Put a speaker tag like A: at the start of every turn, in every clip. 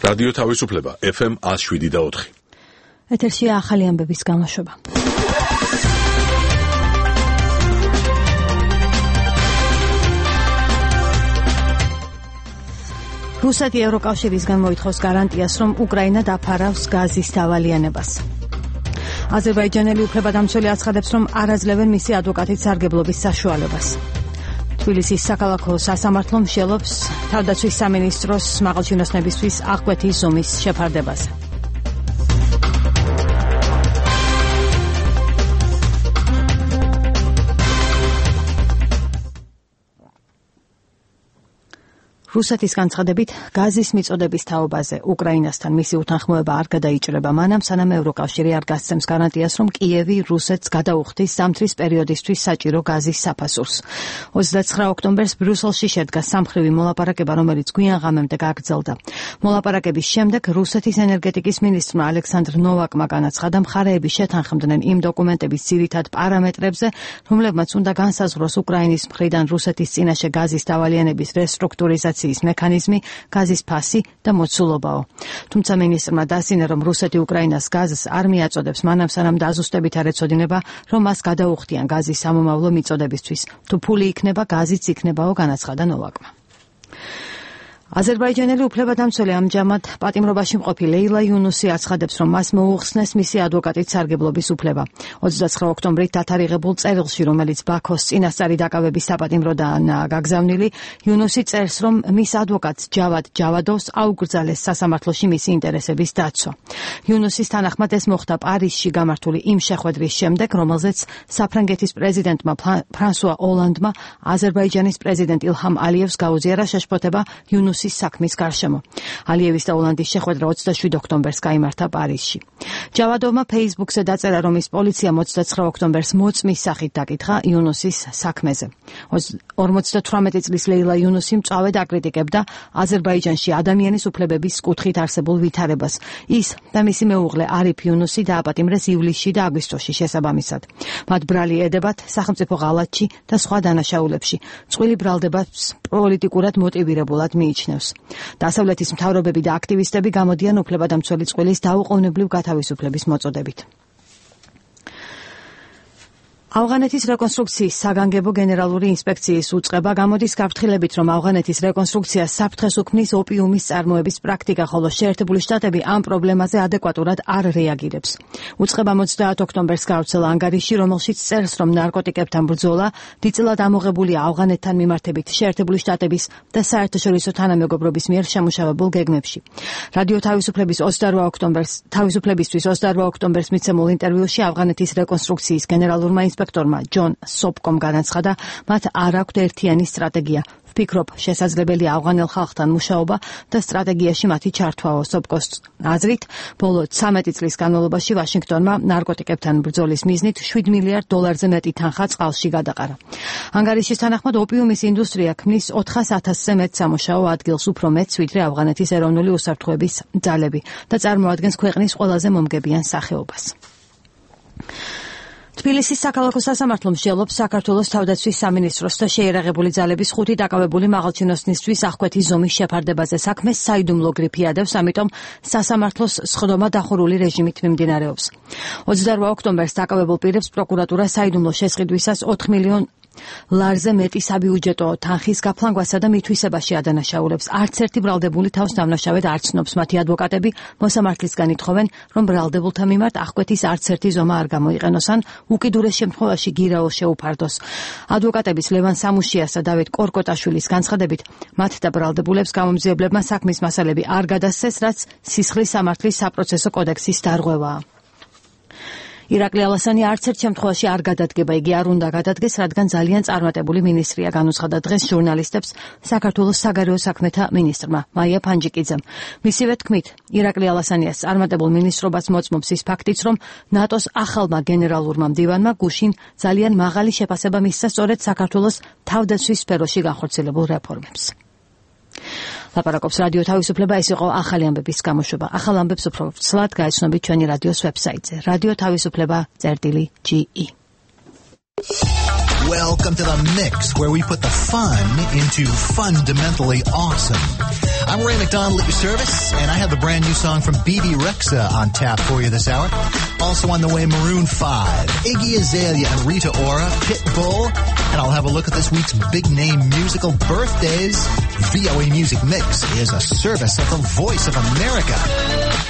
A: რადიო თავისუფლება FM 107.4.
B: ეთერშია ახალი ამბების გამოშვება. რუსეთი ევროკავშირისგან მოითხოვს გარანტიას, რომ უკრაინა დაფარავს გაზის დავალიანებას. აზერბაიჯანელი უფლებადამცველი აცხადებს, რომ არ აძლევენ მისი ადვოკატის სარგებლობის საშუალებას. თბილისის საქალაქო სასამართლო მსჯელობს თავდაცვის სამინისტროს მაღალჩინოსნებისთვის აღკვეთის ზომის შეფარდებაზე. რუსეთის განცხადებით გაზის მიწოდების თაობაზე უკრაინასთან მისი უთანხმოება არ გადაიჭრება მანამ, სანამ ევროკავშირი არ გასცემს გარანტიას, რომ კიევი რუსეთს გადაუხდის ზამთრის პერიოდისთვის საჭირო გაზის საფასურს. 29 ოქტომბერს ბრიუსელში შედგა სამხრივი მოლაპარაკება, რომელიც გვიან ღამემდე გაგრძელდა. მოლაპარაკების შემდეგ რუსეთის ენერგეტიკის მინისტრმა ალექსანდრ ნოვაკმა განაცხადა, მხარეები შეთანხმდნენ იმ დოკუმენტების ძირითად პარამეტრებზე, რომლებმაც უნდა განსაზღვროს უკრაინის მხრიდან რუსეთის წინაშე გაზის დავალიანების რესტრუქტურიზაცია მექანიზმი, გაზის ფასი და მოცულობაო. თუმცა მინისტრმა დასინა, რომ რუსეთი უკრაინას გაზს არ მიაწოდებს მანამ, სანამ დაზუსტებით არ ეცოდინება, რომ მას გადაუხდიან გაზის სამომავლო მიწოდებისთვის. თუ ფული იქნება, გაზიც იქნებაო, განაცხადა ნოვაკმა. აზერბაიჯანელი უფლებადამცველი ამჟამად პატიმრობაში მყოფი ლეილა იუნუსი აცხადებს, რომ მას მოუხსნეს მისი ადვოკატის სარგებლობის უფლება. 29 ოქტომბრით დათარიღებულ წერილში, რომელიც ბაქოს წინასწარი დაკავების საპატიმროდან გაგზავნილი, იუნუსი წერს, რომ მის ადვოკატს ჯავად ჯავადოვს აუკრძალეს სასამართლოში მისი ინტერესების დაცვა. იუნუსის თანახმად ეს მოხდა პარიზში გამართული იმ შეხვედრის შემდეგ, რომელზეც საფრანგეთის პრეზიდენტმა ფრანსუა ოლანდმა აზერბაიჯანის პრეზიდენტ ილჰამ ალიევს გაუზიარა შეშფოთება იუნუსის საქმის გარშემო. ალიევის და ოლანდის შეხვედრა 27 ოქტომბერს გაიმართა პარიზში. ჯავადოვმა ფეისბუქზე დაწერა, რომ ის პოლიციამ 29 ოქტომბერს მოწმის სახით დაკითხა იუნუსის საქმეზე. 58 წლის ლეილა იუნუსი მწვავედ აკრიტიკებდა აზერბაიჯანში ადამიანის უფლებების კუთხით არსებულ ვითარებას. ის და მისი მეუღლე არიფ იუნუსი დააპატიმრეს ივლისში და აგვისტოში შესაბამისად. მათ ბრალი ედებათ სახელმწიფო ღალატში და სხვა დანაშაულებში. წყვილი ბრალდებას პოლიტიკურად მოტივირებულად მიიჩნევს. დასავლეთის მთავრობები და აქტივისტები გამოდიან უფლებადამცველი წყვილის დაუყოვნებლივ გათავისუფლების მოწოდებით. ავღანეთის რეკონსტრუქციის საგანგებო გენერალური ინსპექციის უწყება გამოდის გაფრთხილებით, რომ ავღანეთის რეკონსტრუქციას საფრთხეს უქმნის ოპიუმის წარმოების პრაქტიკა, ხოლო შეერთებული შტატები ამ პრობლემაზე ადეკვატურად არ რეაგირებს. უწყება 30 ოქტომბერს გავრცელა ანგარიში, რომელშიც წერს, რომ ნარკოტიკებთან ბრძოლა დიდწილად ამოღებულია ავღანეთთან მიმართებით შეერთებული შტატების და საერთაშორისო თანამეგობრობის მიერ შემუშავებულ გეგმებში. რადიო თავისუფლების 28 ოქტომბერს მიცემულ ინტერვიუში ავღანეთის რეკონსტრუქციის გენერალურმა ინსპექტორმა ჯონ სოპკომ განაცხადა, მათ არ აქვთ ერთიანი სტრატეგია. ვფიქრობ, შესაძლებელია ავღანელ ხალხთან მუშაობა და სტრატეგიაში მათი ჩართვაო. სოპკოს აზრით, ბოლო 13 წლის განმავლობაში ვაშინგტონმა ნარკოტიკებთან ბრძოლის მიზნით $7 მილიარდზე მეტი თანხა წყალში გადაყარა. ანგარიშის თანახმად ოპიუმის ინდუსტრია ქმნის 400,000-ზე მეტ სამუშაო ადგილს, უფრო მეტს, ვიდრე ავღანეთის ეროვნული უსაფრთხოების ძალები და წარმოადგენს ქვეყნის ყველაზე მომგებიან სახეობას. თბილისის საქალაქო სასამართლო მსჯელობს საქართველოს თავდაცვის სამინისტროს და შეიარაღებული ძალების 5 დაკავებული მაღალჩინოსნისთვის აღკვეთის ზომის შეფარდებაზე. საქმეს საიდუმლო გრიფი ადევს, ამიტომ სასამართლოს სხდომა დახურული რეჟიმით მიმდინარეობს. 28 ოქტომბერს დაკავებულ პირებს პროკურატურა საიდუმლო შესყიდვისას $4 მილიონ ლარზე მეტი საბიუჯეტო თანხის გაფლანგვასა და მითვისებაში ადანაშაულებს. არც ერთი ბრალდებული თავს დამნაშავედ არ ცნობს. მათი ადვოკატები მოსამართლისგან ითხოვენ, რომ ბრალდებულთა მიმართ აღკვეთის არც ერთი ზომა არ გამოიყენოს ან უკიდურეს შემთხვევაში გირაო შეუფარდოს. ადვოკატების ლევან სამუშიას და დავით კორკოტაშვილის განცხადებით, მათ და ბრალდებულებს გამომძიებლებმა საქმის მასალები არ გადასცეს, რაც სისხლის სამართლის საპროცესო კოდექსის დარღვევაა. ირაკლი ალასანი არც ერთ შემთხვევაში არ გადადგება, იგი არ უნდა გადადგეს, რადგან ძალიან წარმატებული მინისტრია, განუცხადა დღეს ჟურნალისტებს საქართველოს საგარეო საქმეთა მინისტრმა მაია ფანჯიკიძემ. მისივე თქმით, ირაკლი ალასანიას წარმატებულ მინისტრობას მოწმობს ის ფაქტიც, რომ ნატოს ახალმა გენერალურმა მდივანმა გუშინ ძალიან მაღალი შეფასება მისცა სწორედ საქართველოს თავდაცვის სფეროში განხორციელებულ რეფორმებს. ლაპარაკობს რადიო თავისუფლება, ეს იყო ახალი ამბების გამოშვება. ახალ ამბებს უფრო ცლად გაიცნობთ ჩვენი რადიოს ვებსაიტზე. რადიო თავისუფლება.ge
C: Welcome to The Mix, where we put the fun into fundamentally awesome. I'm Ray McDonald at your service, and I have the brand new song from Bebe Rexha on tap for you this hour. Also on the way, Maroon 5, Iggy Azalea and Rita Ora, Pitbull, and I'll have a look at this week's big-name musical birthdays. VOA Music Mix is a service of the Voice of America.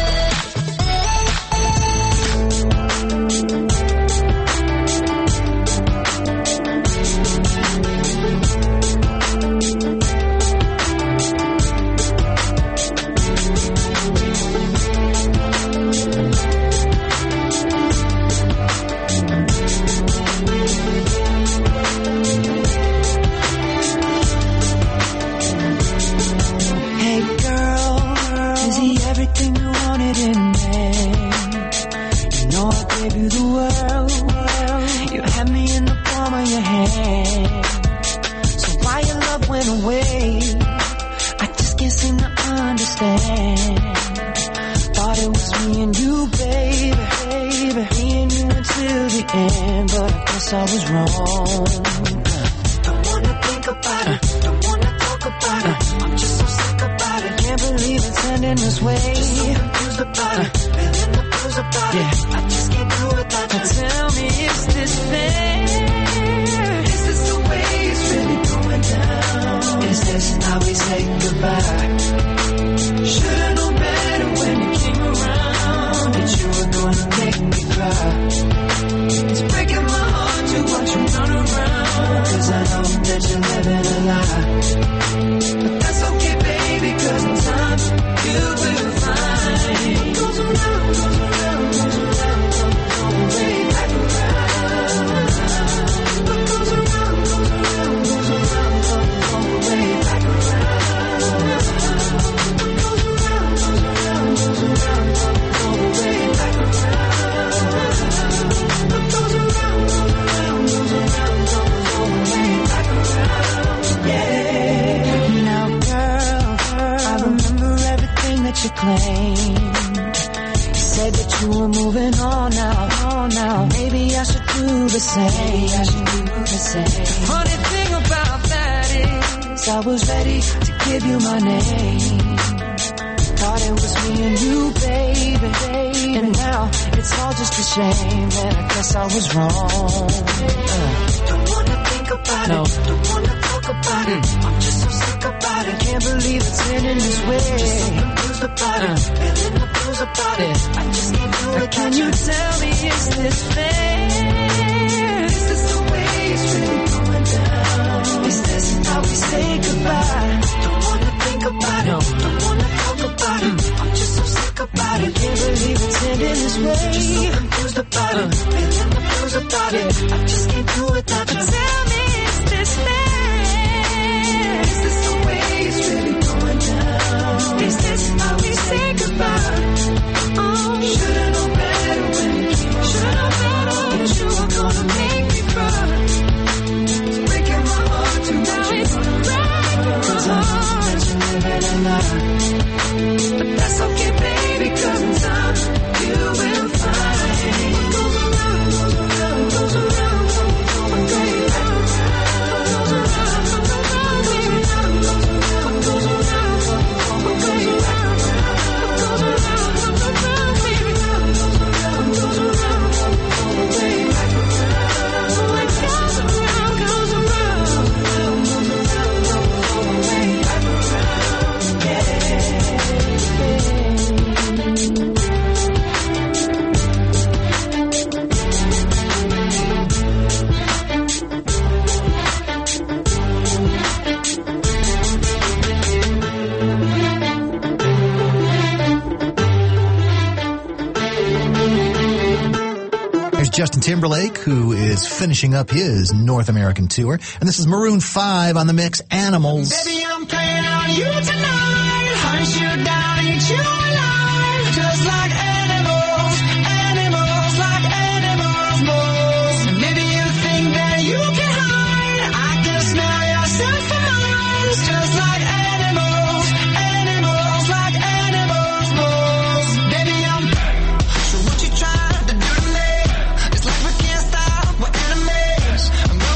C: Justin Timberlake, who is finishing up his North American tour. And this is Maroon 5 on The Mix, Animals.
D: Baby, I'm playing on you tonight. Hunt you down, eat you alive. Just like animals, animals, like animals, moles. Maybe you think that you can hide. I can smell yourself for miles. Just like animals, animals, like animals, moles. Baby, I'm so what you trying to do to me? It's like we can't stop, we're enemies.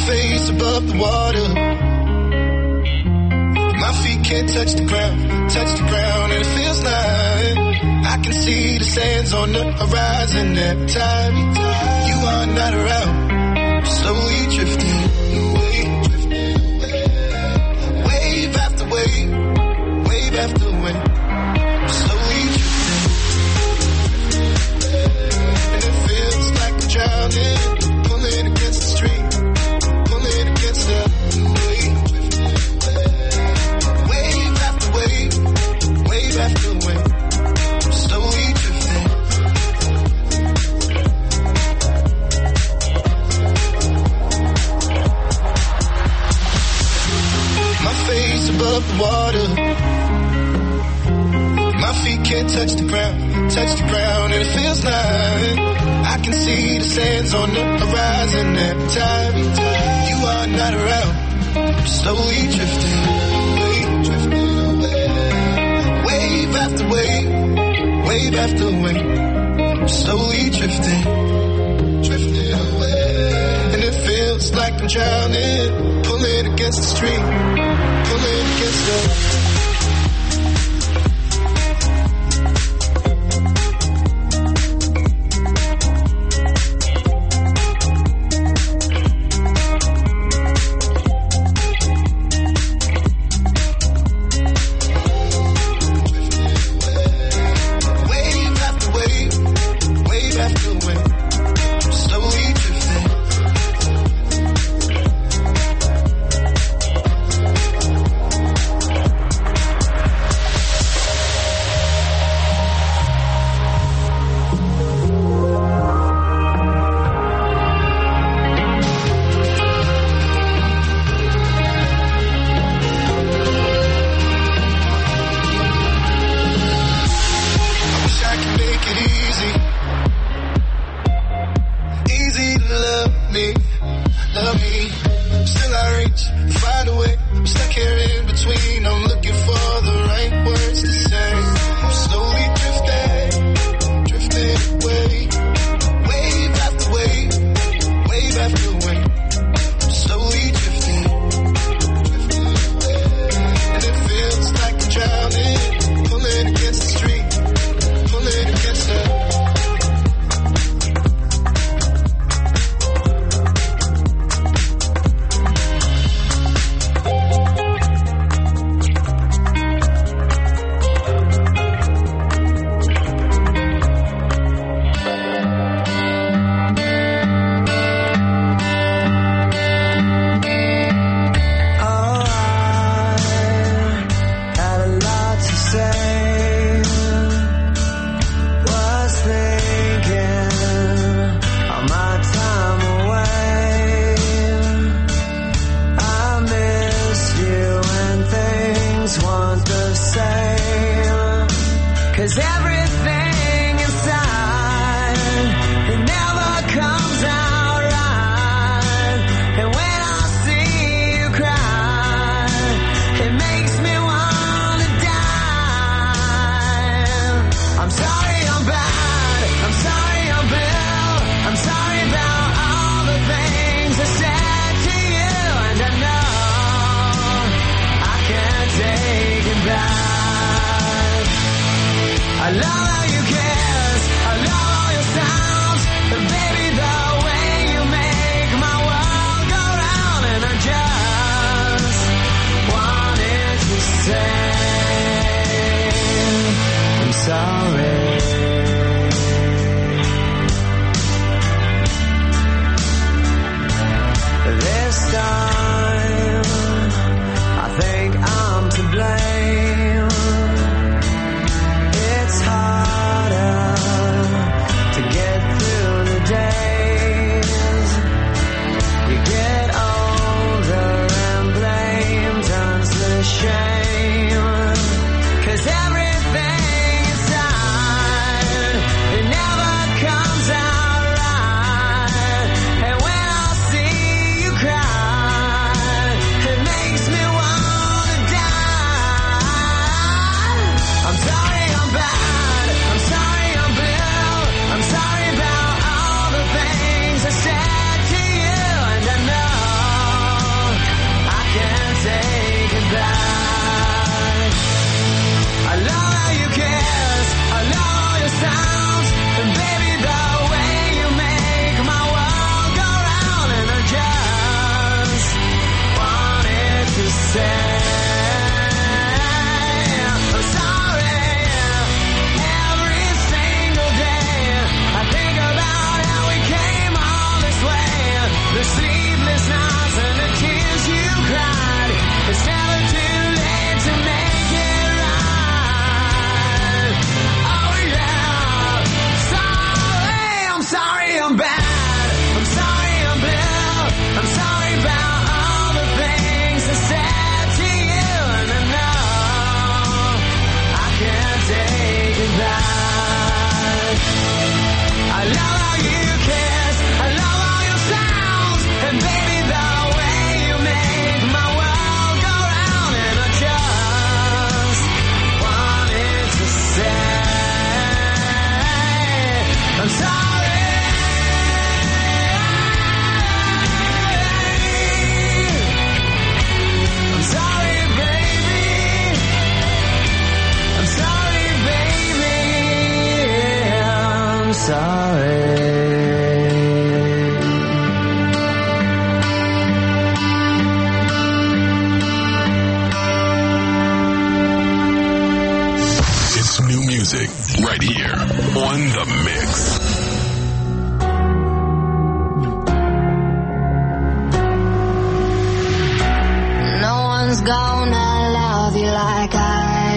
E: face above the water. My feet can't touch the ground, and it feels like I can see the sands on the horizon every time you are not around. Slowly drifting away, wave after wave, wave after wave. Slowly drifting, and it feels like I'm drowning, pulling against the stream, pulling against the wave. Wave after wave, wave after wave. Slowly drifting. My face above the water. My feet can't touch the ground, and it feels like I can see the sands on the horizon every time you are not around. Slowly drifting away, wave after wave, wave after wave. Slowly drifting away, and it feels like I'm drowning, pulling against the stream, pulling against the.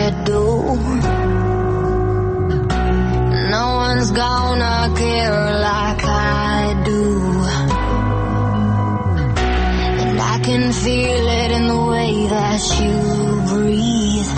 F: do. No one's gonna care like I do. And I can feel it in the way that you breathe.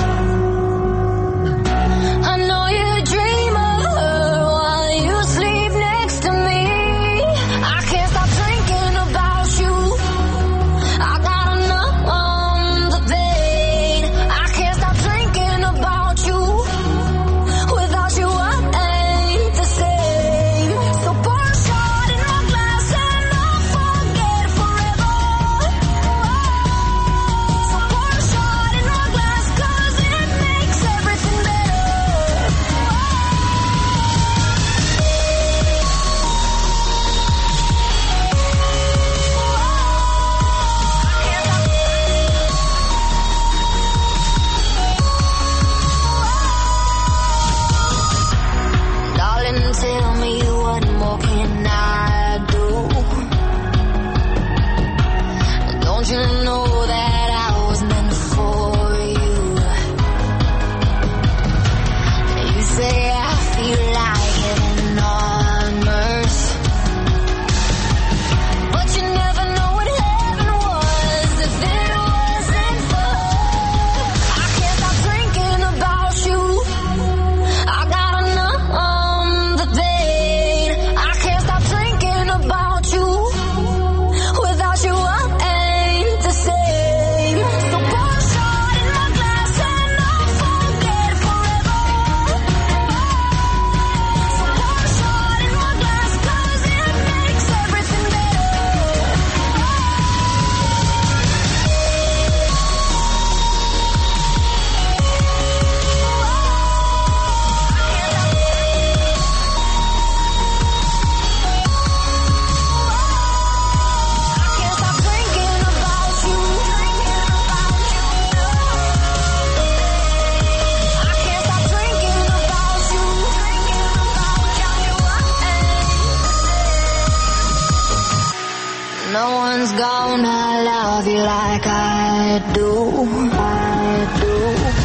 F: I know you dream of her while you sleep next to me. I can't stop thinking about you. I gotta numb the pain. I can't stop thinking about you. Without you, I ain't the same. So pour a shot in my glass and I'll forget forever. So pour a shot in my glass 'cause it makes everything better. Darling, tell me what more can I do? Don't you know that I was meant for you? You say I feel like heaven on earth, but you never know what heaven was if it wasn't for her. I can't stop thinking about you. I gotta numb the pain. I can't stop thinking about you. Without you, I ain't the same. So pour a shot in my glass and I'll forget forever. So pour a shot in my glass 'cause it makes everything better. I can't stop thinking about you. I can't stop thinking about you. No one's gonna love you like I do. I do.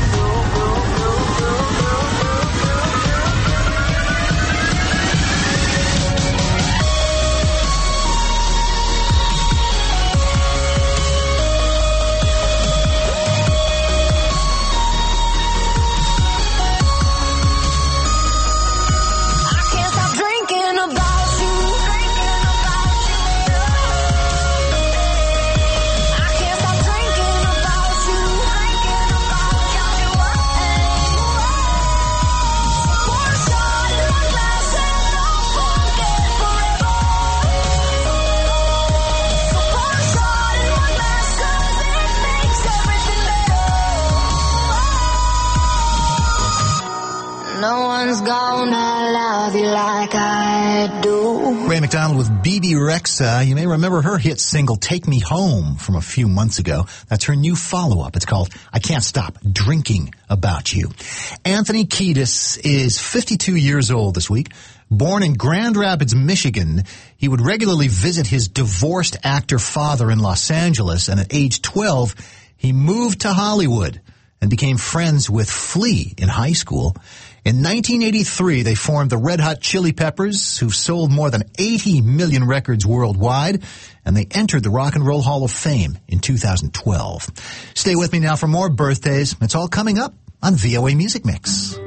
F: I can't stop drinking about you. I can't stop drinking about you. Pour a shot in my glass and I'll forget forever. So pour a shot in my glass 'cause it makes everything better. No one's gonna love you like I do.
C: Ray McDonald with BB Rexa. You may remember her hit single Take Me Home from a few months ago. That's her new follow-up. It's called I Can't Stop Drinking About You. Anthony Kiedis is 52 years old this week. Born in Grand Rapids, Michigan, he would regularly visit his divorced actor father in Los Angeles, and at age 12, he moved to Hollywood and became friends with Flea in high school. In 1983, they formed the Red Hot Chili Peppers, who've sold more than 80 million records worldwide, and they entered the Rock and Roll Hall of Fame in 2012. Stay with me now for more birthdays. It's all coming up on VOA Music Mix.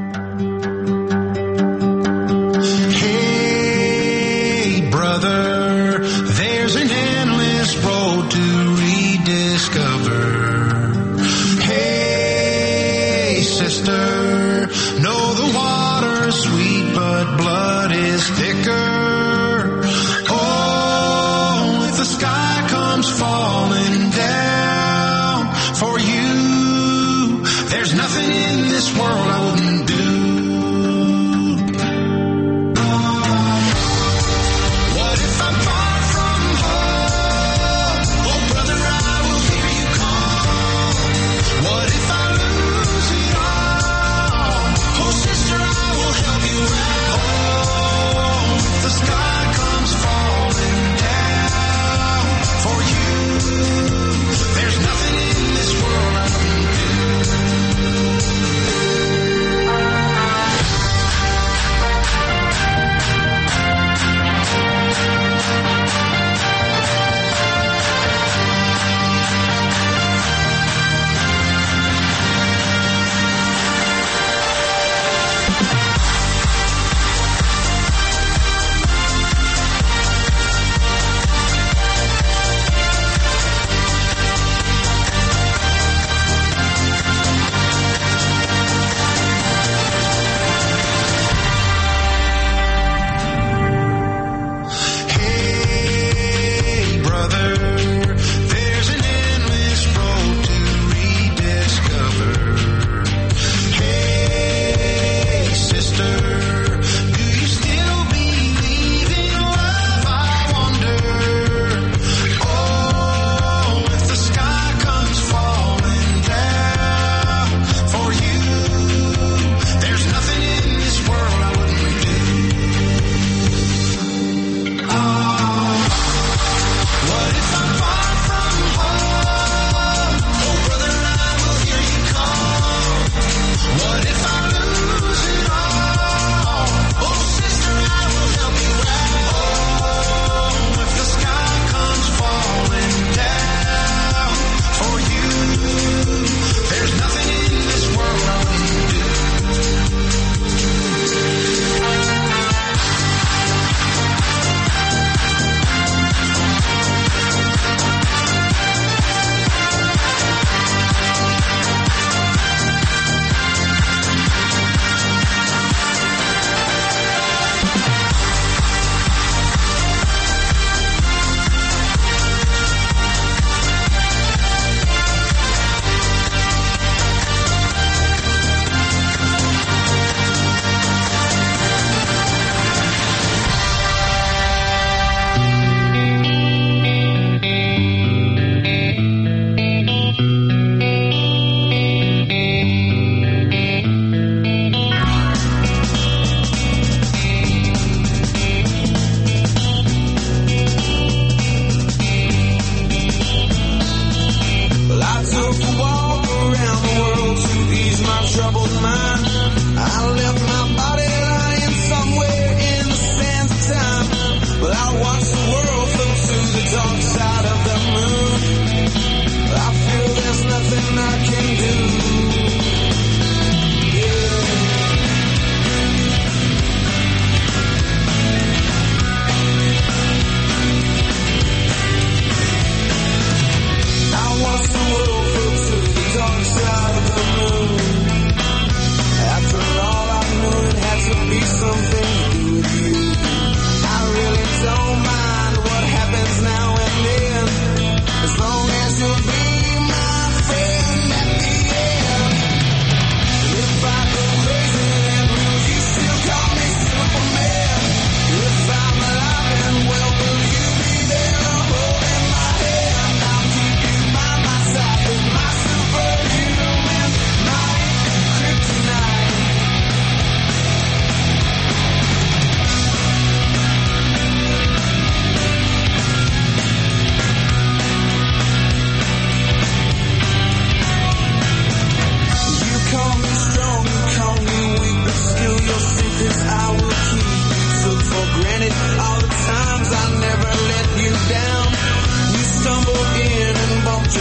E: Hey, brother, there's an endless road to rediscover. Hey, sister, know the water's sweet, but blood is thicker. Oh, if the sky comes falling down for you, there's nothing in this world I wouldn't do. What if I'm far from home? Oh, brother, I will hear you call. What if I lose it all? Oh, sister, I will help you out. Oh, if the sky comes falling down for you,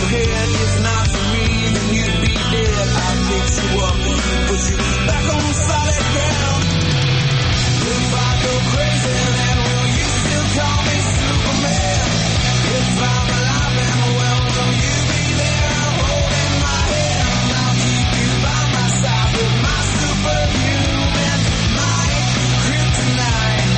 D: head. If not for me, then you'd be dead. I'd fix you up, put you back on solid ground. If I go crazy, then will you still call me Superman? If I'm alive and well, will you be there holding my hand? I'll keep you by my side with my superhuman might, kryptonite.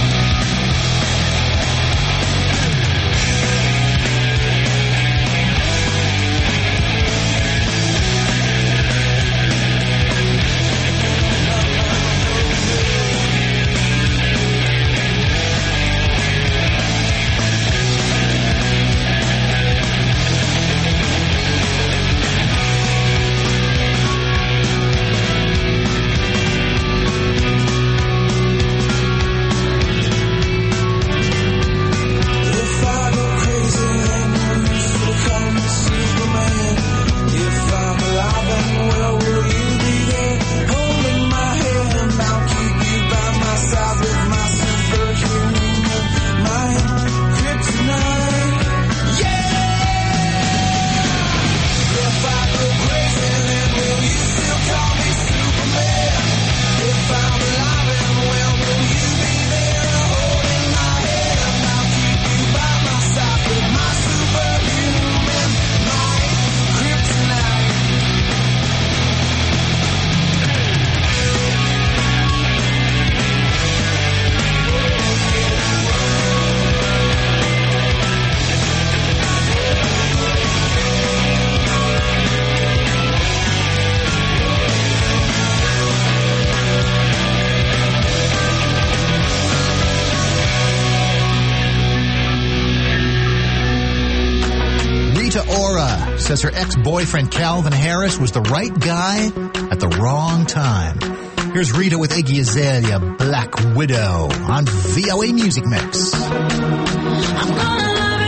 C: Says her ex-boyfriend Calvin Harris was the right guy at the wrong time. Here's Rita with Iggy Azalea, Black Widow, on VOA Music Mix.
F: I'm gonna love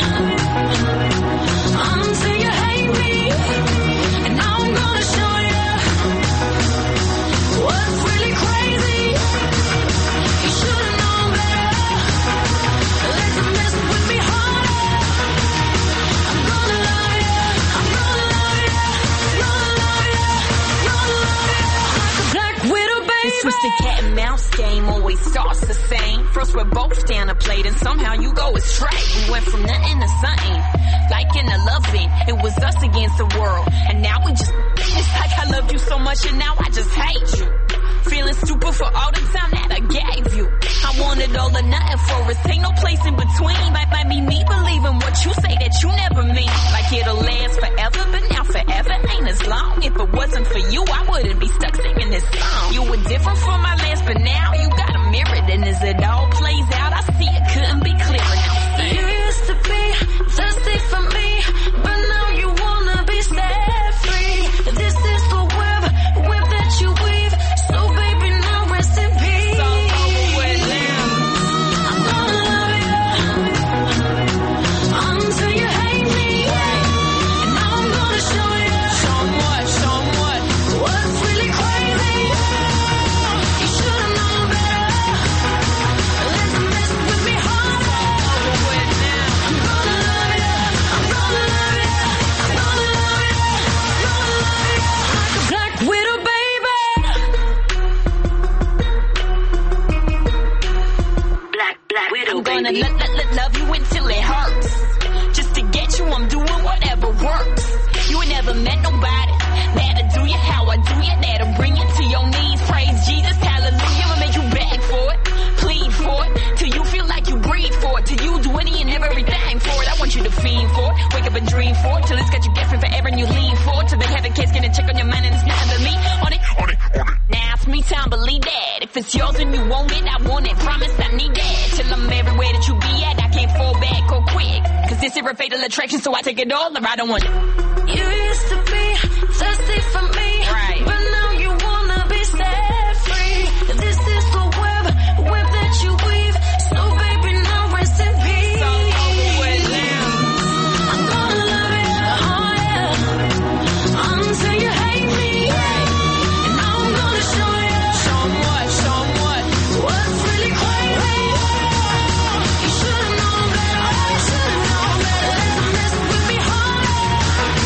F: you until you hate me, and now I'm gonna show you what's really crazy. You should've known better. Let them mess with me harder. I'm gonna love you. I'm gonna love you. Gonna love you. Gonna love you like a Black Widow, baby.
G: This twisted cat and mouse game always starts the same. First we're both down a plate and somehow you go astray. We went from nothing to something, like in a love scene. It was us against the world, and now we just, it's like I loved you so much and now I just hate you. Feeling stupid for all the time that I gave you. I wanted all or nothing for us, ain't no place in between. Might be me believing what you say that you never mean. Like it'll last forever, but now forever ain't as long. If it wasn't for you, I wouldn't be stuck singing this song. You were different from my last, but now you got a mirror. And as it all plays out, I see it couldn't be clearer. Now sing.
F: You used to be thirsty for me, but now you wanna be set free. This is the web that you weave. So baby, now rest in peace.
G: It's all over with now.
F: I'm gonna love you until you hate me, and now I'm gonna show you what's really crazy. You should've known better. Let them mess with me harder.
G: Over with now.
F: I'm gonna love you. I'm gonna love you. I'm gonna love you. Gonna love you like a Black Widow, baby.
G: Black Widow, I'm gonna love you until it hurts. Just to get you, I'm doing whatever works. You ain't never met nobody that'll do you how I do you, that'll bring you to your knees. Praise Jesus, hallelujah, I'll make you beg for it, plead for it, till you feel like you breathe for it, till you do any and everything for it. I want you to fiend for it, wake up and dream for it, till it's got you guessing forever and you lean for it, till they have a case, get a check on your mind and it's nothing but me on it. Now it's me time, believe that. If it's yours and you want it, I want it. Promise I need that. Till I'm everywhere that you be at, I can't fall back or quick. Cause this is a fatal attraction, so I take it all or I don't want it.
F: You used to be thirsty for me,
G: Right.
F: but now you wanna be set free. This is the web that you weave. So baby, now rest in peace.
G: It's all over with now.
F: I'm gonna love you, oh yeah, until you hate me, and now I'm gonna show you what's really crazy. You should've known better. Let them mess with me harder.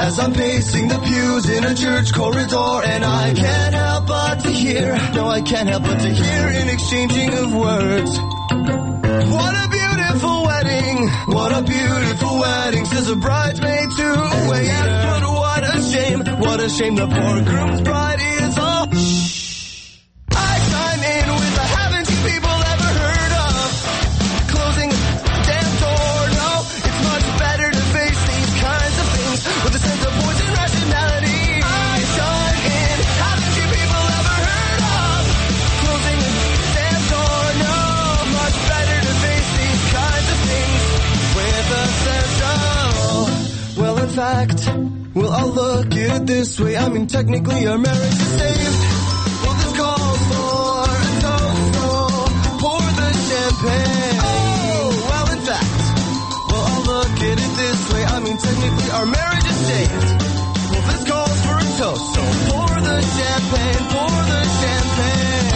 E: as I'm pacing the pews in a church corridor, and I can't help but to hear, no, I can't help but to hear an exchanging of words. What a beautiful wedding, what a beautiful wedding, says a bridesmaid to a waiter. But what a shame, the poor groom's bride is all. I chime in with the haven't you people ever heard of closing a damn door? No, it's much better to face these kinds of things with a sense of voice and rationality. I chime in, haven't you people ever heard of closing a damn door? No, much better to face these kinds of things with a sense of, well, in fact, well, I'll look at it this way. I mean, technically our marriage is saved. Well, this calls for a toast. Oh, pour the champagne. Oh, well, in fact, well, I'll look at it this way. I mean, technically our marriage is saved. Well, this calls for a toast. So pour the champagne, pour the champagne.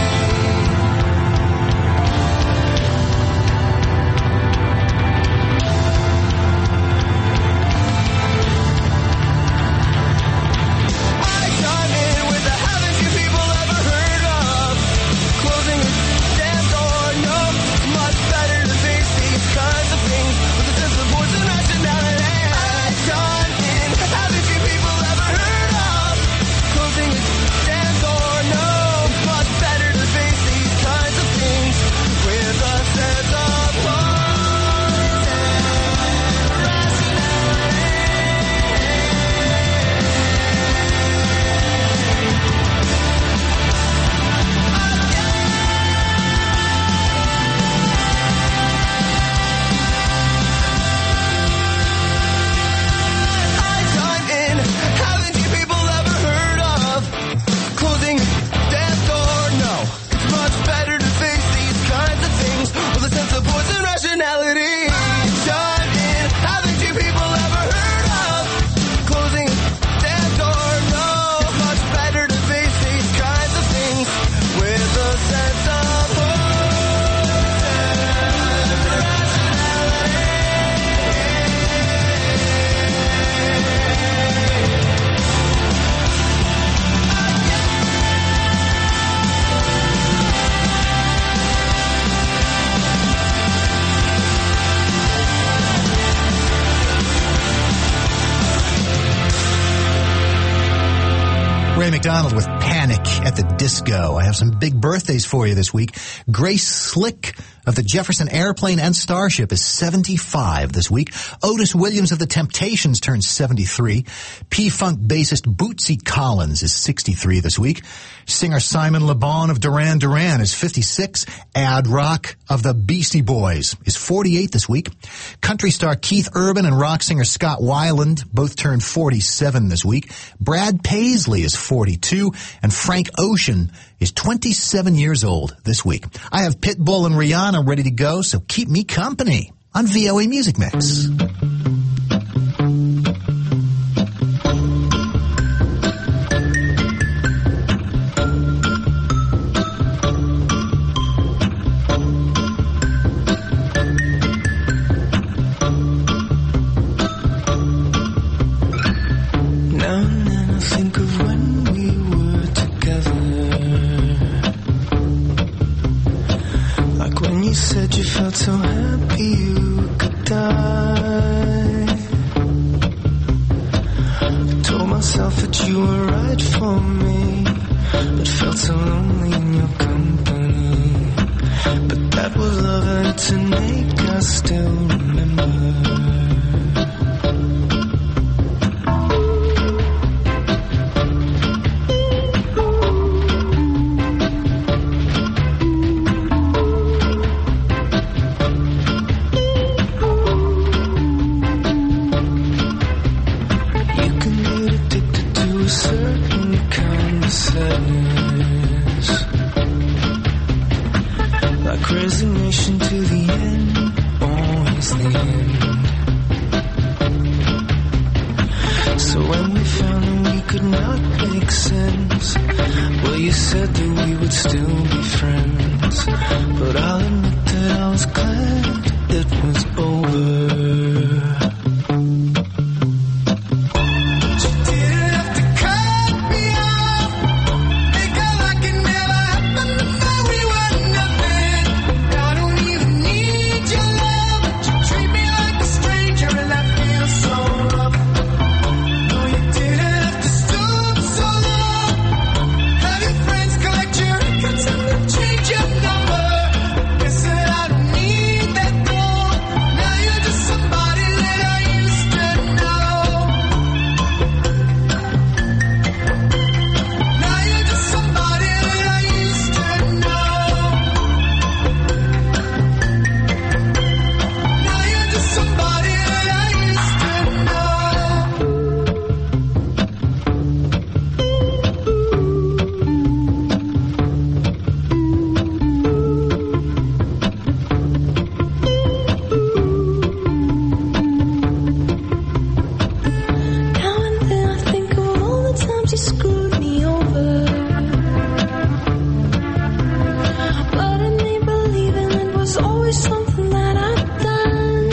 C: McDonald with Panic at the Disco. I have some big birthdays for you this week. Grace Slick of the Jefferson Airplane and Starship is 75 this week. Otis Williams of the Temptations turns 73. P-Funk bassist Bootsy Collins is 63 this week. Singer Simon Le Bon of Duran Duran is 56. Ad Rock of the Beastie Boys is 48 this week. Country star Keith Urban and rock singer Scott Weiland both turned 47 this week. Brad Paisley is 42, and Frank Ocean is 27 years old this week. I have Pitbull and Rihanna ready to go, so keep me company on VOA Music Mix.
E: So happy you could die. I told myself that you were right for me, but felt so lonely in your company. But that was love and to make us still remember. Resignation to the end, always the end. So when we found that we could not make sense, well, you said that we would still be friends. But I'll admit that I was glad it was over.
F: is something that I've done.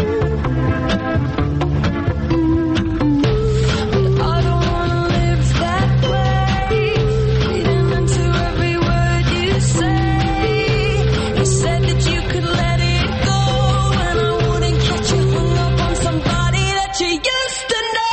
F: But I don't wanna live that way. Reading into every word you say. You said that you could let it go, and I wouldn't catch you hung up on somebody that you used to know.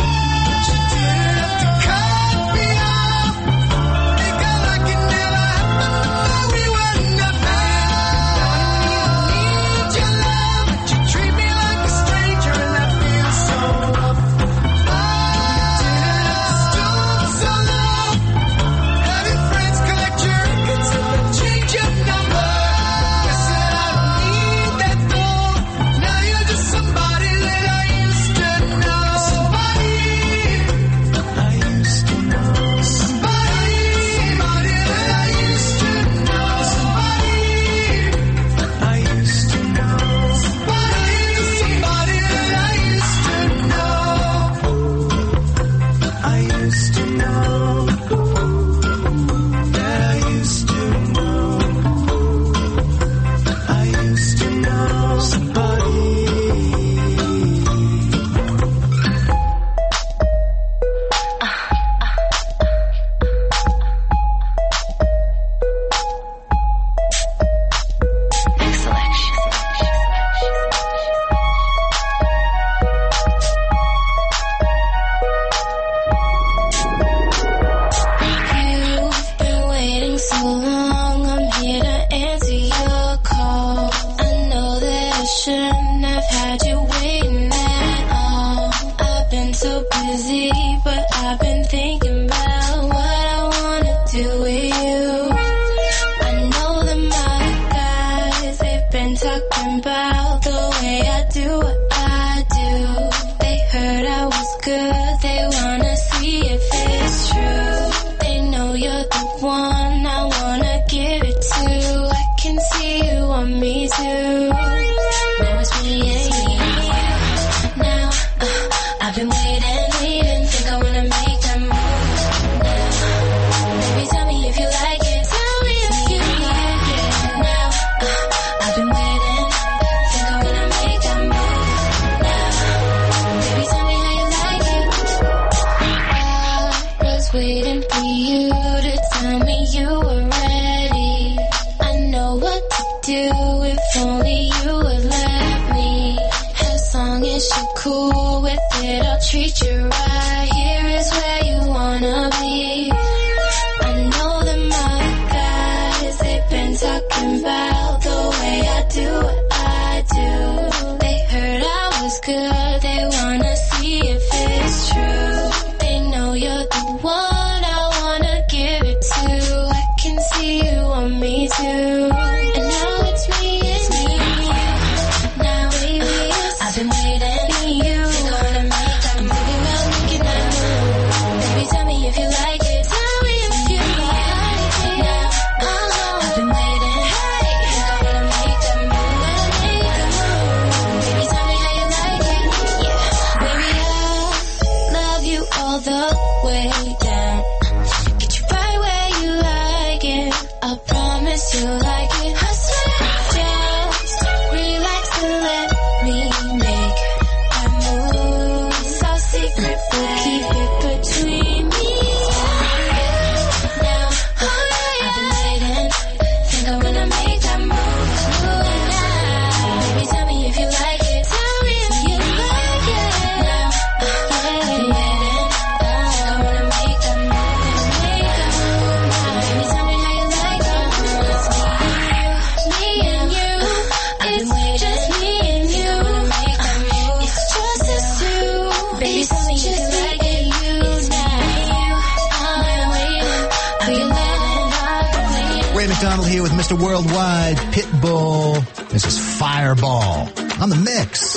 C: Worldwide, Pitbull. This is Fireball on the mix.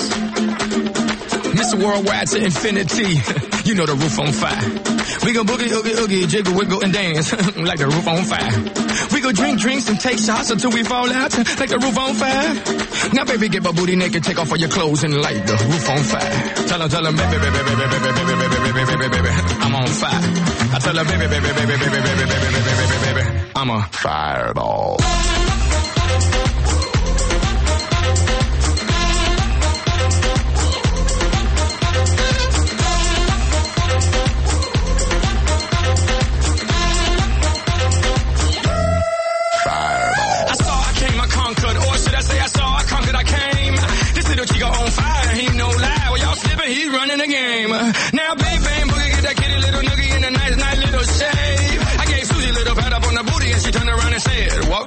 H: Mr. Worldwide to infinity. You know the roof on fire. We go boogie, oogie, oogie, jiggle, wiggle, and dance like the roof on fire. We go drink drinks and take shots until we fall out like the roof on fire. Now, baby, get my booty naked, take off all your clothes and light the roof on fire. Tell her, baby, baby, baby, baby, baby, baby, baby, baby, baby, I'm on fire. I tell her, baby, baby, baby, baby, baby, baby, baby, baby, baby, I'm a fireball.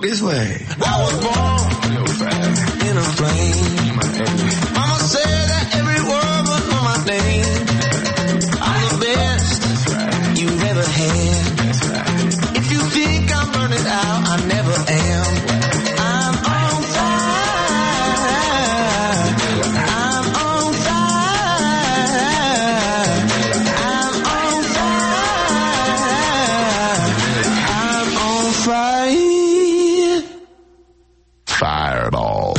H: this way.
E: I was born in a flame. Mama said that every word was on my name. I'm the best you've ever had. If you think I'm burning out, I never am. I'm on fire. I'm on fire. I'm on fire. I'm on fire.
A: Fireball.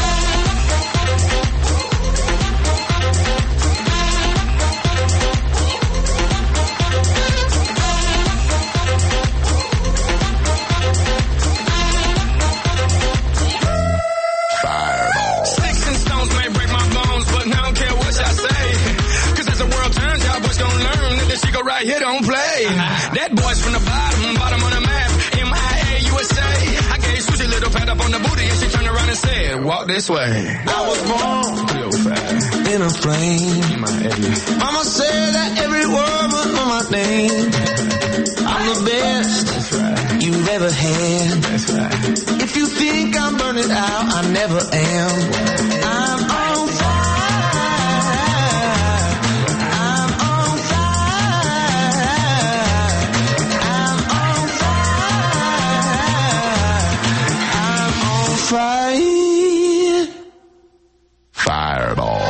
H: Sticks and stones may break my bones, but I don't care what y'all say. Cause as the world turns, y'all boys gon' learn that this shit go right here don't play. That boy's from the bottom of the map, MIA, USA. I gave Susie a little pat up on the booty and she turned around and said, walk this way.
E: I was born in a flame. Mama said that every word was on my name. I'm the best you've ever had. If you think I'm burning out, I never am. I'm on fire. I'm on fire. I'm on fire. I'm on fire.
A: Fireball.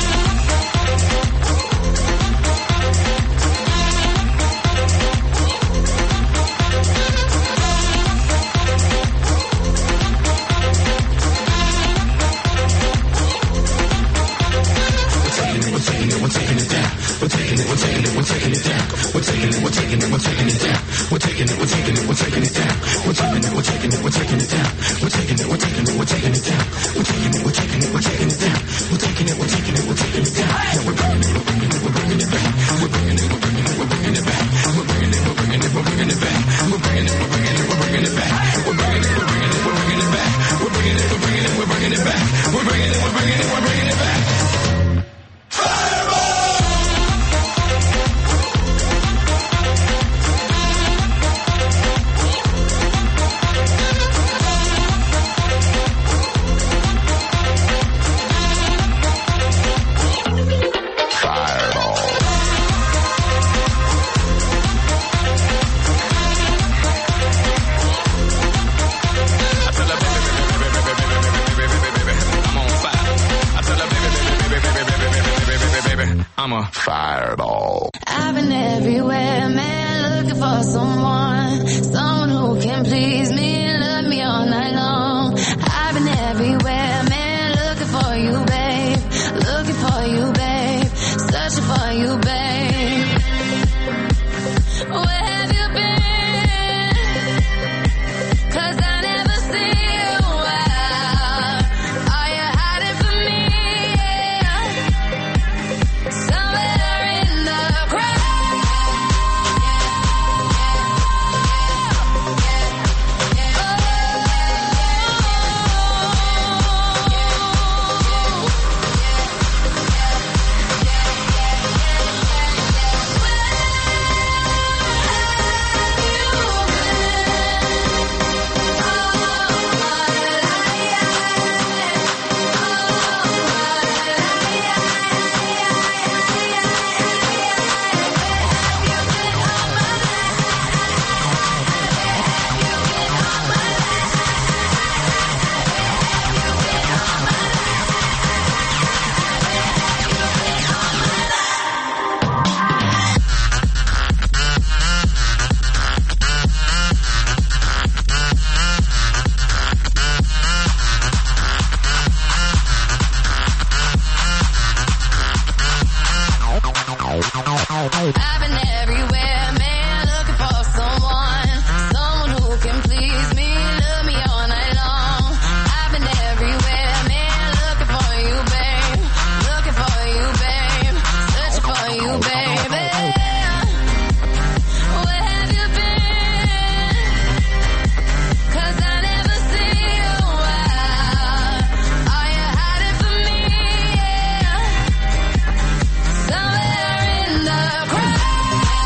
H: I'm a fireball.
F: I've been everywhere, man, looking for someone who can please me and love me all night long. I've been everywhere, man, looking for you, babe, searching for you, babe. Where have you been? 'Cause I never see you out. Are you hiding from me? Yeah. Somewhere in the crowd. I've been everywhere, man, looking for someone who can please me, love me all night long. I've been everywhere, man, looking for you, babe, searching for you, baby. Where have you been? 'Cause I never see you out. Are you hiding from me? Yeah. Somewhere in the crowd.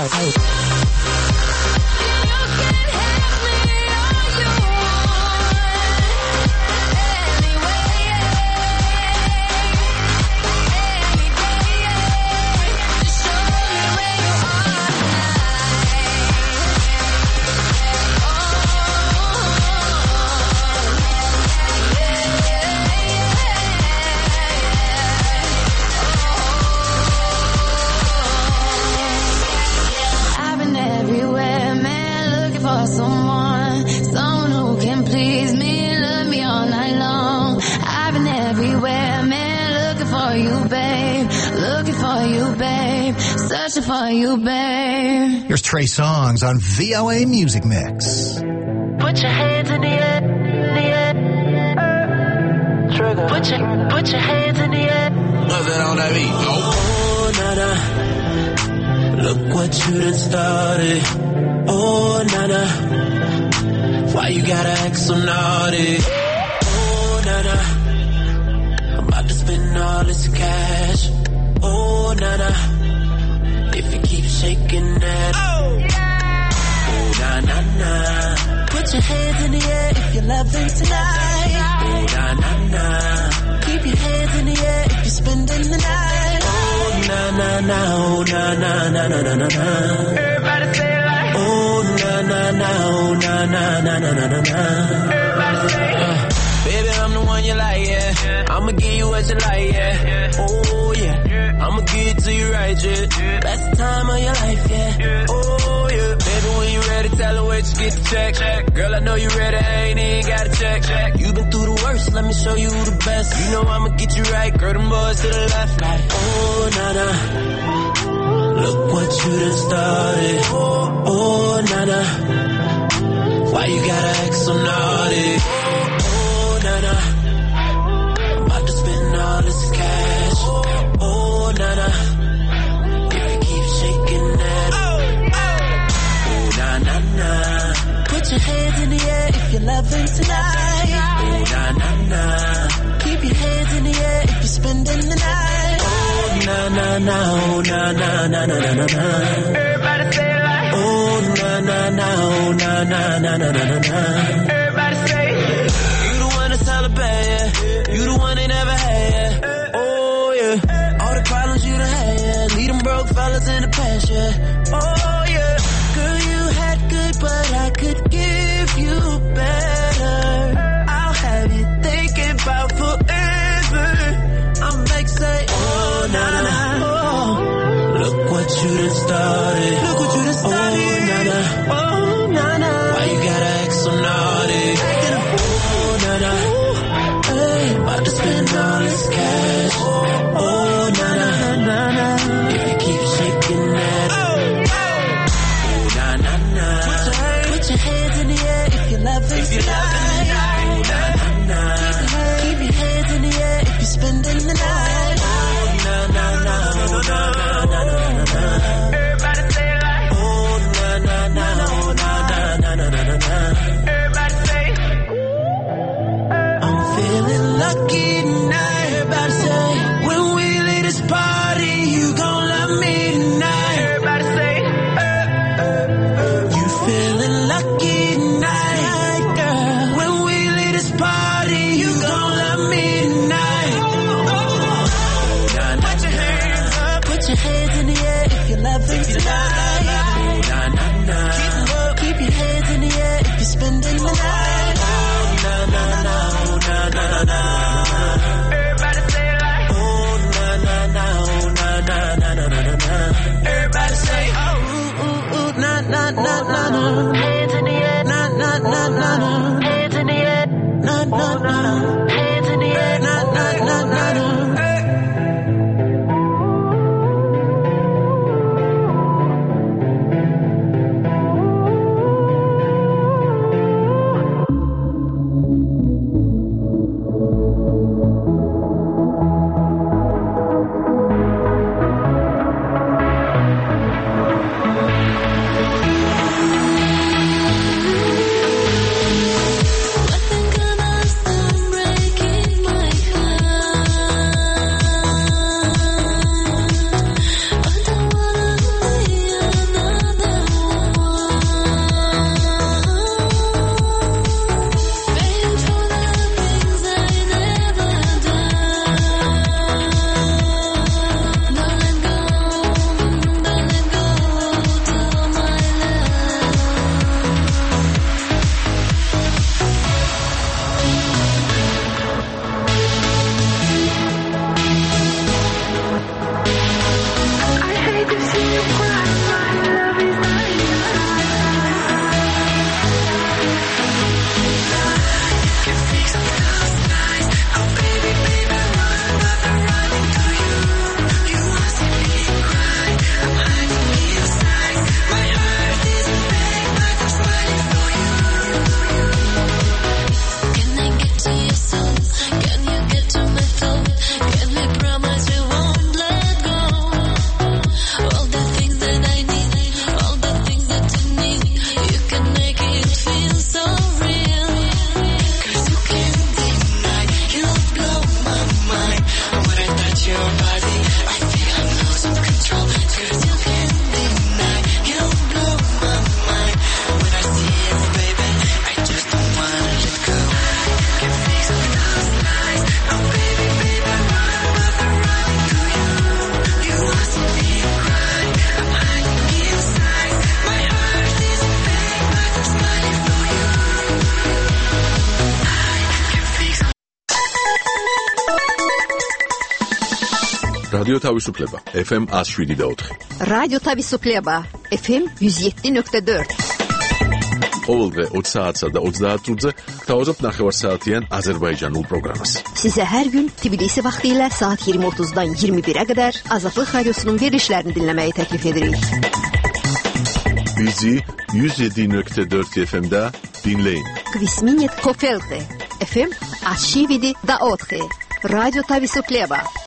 F: I've been everywhere, man, looking for someone who can please me, love me all night long. I've been everywhere, man, looking for you, babe, searching for you, babe.
C: Here's Trey Songz on VOA Music Mix.
D: Put your hands in the air, Trigger. Put your hands in the air.
H: Nothing on that beat.
D: Oh, nana, look what you done started. Oh, nana, why you gotta act so naughty? Oh, nana, I'm about to spend all this cash. Oh, nana, if you keep shaking that. Oh, na na na. Put your hands in the air if you're loving tonight. Oh, na na na. Keep your hands in the air if you're spending the night. Oh, na na na. Oh, na na na na na na na. Everybody say it like. Oh, na na na. Oh, na na na na na na na. Everybody say it. Baby, I'm the one you like, yeah. I'ma give you what you like, yeah. Oh, yeah. I'ma give it to you right, yeah. Best time of your life, yeah. Oh, yeah. Baby, when you ready, tell her where you get the check. Girl, I know you ready, I ain't even got a check. You been through the worst, let me show you who the best. You know I'ma get you right, girl, them boys to the left, like. Oh, nana, look what you done started. Oh, nana, why you gotta act so naughty? Oh, nana, I'm about to spend all this cash. Oh, nana, if you keep shaking that. Oh, na na na. Put your hands in the air if you're loving tonight. Oh, na na na. Keep your hands in the air if you're spending the night. Oh, na na na. Oh, na na na na na na na. Everybody say it like. Oh, na na na. Oh, na na na na na na na. Everybody say it. You the one that's hella bad, yeah. You the one they never had, yeah. Oh yeah. All the problems you done had, yeah. Leave them broke fellas in the past, yeah. Oh yeah. Girl, you had good, but I could give you better. I'll have you thinking about forever. I'm like, say, oh, nana, oh, look what you done started. Look what you done started. Oh, nana, oh, nana, why you gotta act so naughty? Oh, nana, hey, about to spend all this cash. Oh, nana, nana, if you keep shaking that. Put your hands in the air if you're loving tonight. Na na na. Keep your hands in the air if you're spending the night. Oh, na na na. Oh, na na na na na. Everybody say it like. Oh, na na na. Oh, na na na na na na. Everybody say. I'm feeling lucky tonight. Everybody say. When we leave this party, you gon' love me tonight. Everybody say. Feeling lucky tonight, girl. When we leave this party, you gon' love me tonight. Put your hands up. Put your hands in the air if you're loving tonight. Na na na. Keep your hands in the air if you're spending the night. Na na na. Na na na.
A: რადიო თავისუფლება FM 107.4.
I: რადიო თავისუფლება FM 107.4.
A: ყოველდღე 20 საათსა და 30 minutზე გთავაზობთ ნახევარსაათიან აზერბაიჯანულ პროგრამას.
I: Size her gün Tbilisi vaxtilə saat 20:30-dan 21-ə qədər Azadlıq Radiosunun verilişlərini dinləməyi təklif edirik.
A: Bizi 107.4 FM-də dinləyin.
I: Kvisminit Kofelte FM 107.4. Radyo Tavisufleba.